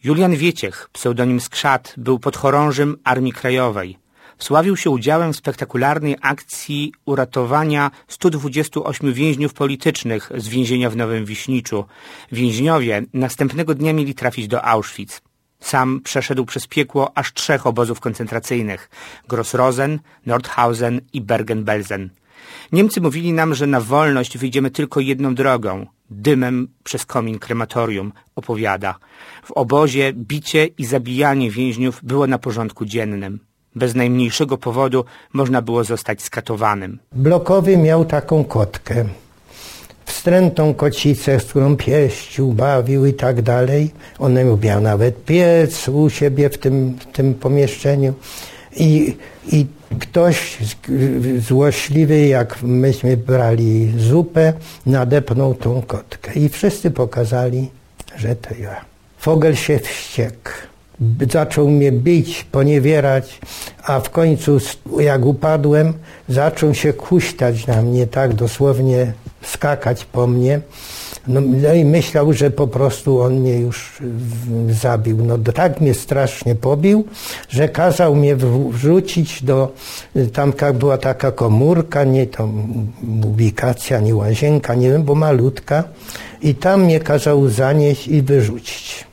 Julian Wieciech, pseudonim Skrzat, był podchorążym Armii Krajowej. Wsławił się udziałem w spektakularnej akcji uratowania 128 więźniów politycznych z więzienia w Nowym Wiśniczu. Więźniowie następnego dnia mieli trafić do Auschwitz. Sam przeszedł przez piekło aż 3 obozów koncentracyjnych – Gross-Rosen, Nordhausen i Bergen-Belsen. Niemcy mówili nam, że na wolność wyjdziemy tylko jedną drogą – dymem przez komin krematorium, opowiada. W obozie bicie i zabijanie więźniów było na porządku dziennym. Bez najmniejszego powodu można było zostać skatowanym. Blokowy miał taką kotkę, wstrętną kocicę, z którą pieścił, bawił i tak dalej. On miał nawet piec u siebie w tym pomieszczeniu. I ktoś złośliwy, jak myśmy brali zupę, nadepnął tą kotkę. I wszyscy pokazali, że to ja. Fogel się wściekł. Zaczął mnie bić, poniewierać, a w końcu, jak upadłem, zaczął się kuśtać na mnie, tak dosłownie skakać po mnie. No i myślał, że po prostu on mnie już zabił. No tak mnie strasznie pobił, że kazał mnie wrzucić tam była taka komórka, nie to ubikacja, nie łazienka, nie wiem, bo malutka. I tam mnie kazał zanieść i wyrzucić.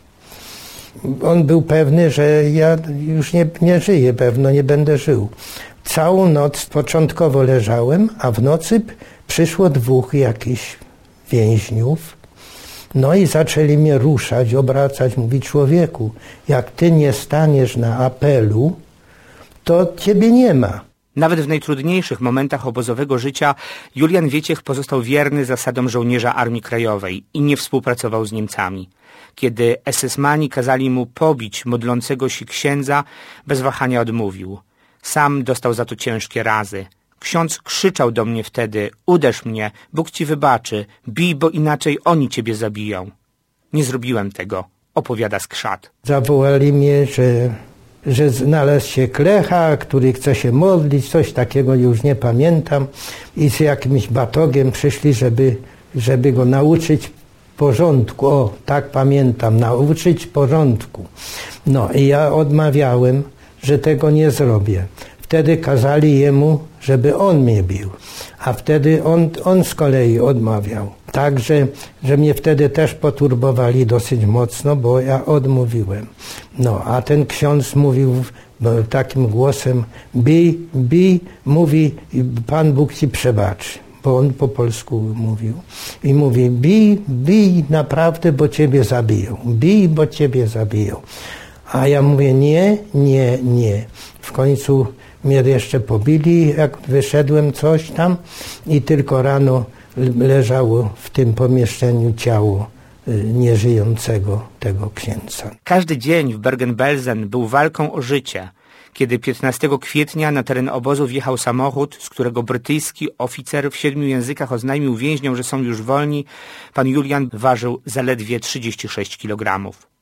On był pewny, że ja już nie żyję, pewno nie będę żył. Całą noc początkowo leżałem, a w nocy przyszło 2 jakichś więźniów. No i zaczęli mnie ruszać, obracać, mówić: człowieku, jak ty nie staniesz na apelu, to ciebie nie ma. Nawet w najtrudniejszych momentach obozowego życia Julian Wieciech pozostał wierny zasadom żołnierza Armii Krajowej i nie współpracował z Niemcami. Kiedy SS-mani kazali mu pobić modlącego się księdza, bez wahania odmówił. Sam dostał za to ciężkie razy. Ksiądz krzyczał do mnie wtedy: uderz mnie, Bóg ci wybaczy, bij, bo inaczej oni ciebie zabiją. Nie zrobiłem tego, opowiada Skrzat. Zawołali mnie, że znalazł się klecha, który chce się modlić, coś takiego, już nie pamiętam. I z jakimś batogiem przyszli, żeby go nauczyć porządku. O, tak pamiętam, nauczyć porządku. No i ja odmawiałem, że tego nie zrobię. Wtedy kazali jemu, żeby on mnie bił. A wtedy on z kolei odmawiał. Także, że mnie wtedy też poturbowali dosyć mocno, bo ja odmówiłem. No, a ten ksiądz mówił takim głosem: bij, mówi, Pan Bóg ci przebaczy. Bo on po polsku mówił. I mówi: bij naprawdę, bo ciebie zabiją. Bij, bo ciebie zabiją. A ja mówię: nie. W końcu mnie jeszcze pobili, jak wyszedłem coś tam, i tylko rano leżało w tym pomieszczeniu ciało nieżyjącego tego księdza. Każdy dzień w Bergen-Belsen był walką o życie. Kiedy 15 kwietnia na teren obozu wjechał samochód, z którego brytyjski oficer w 7 językach oznajmił więźniom, że są już wolni, pan Julian ważył zaledwie 36 kg.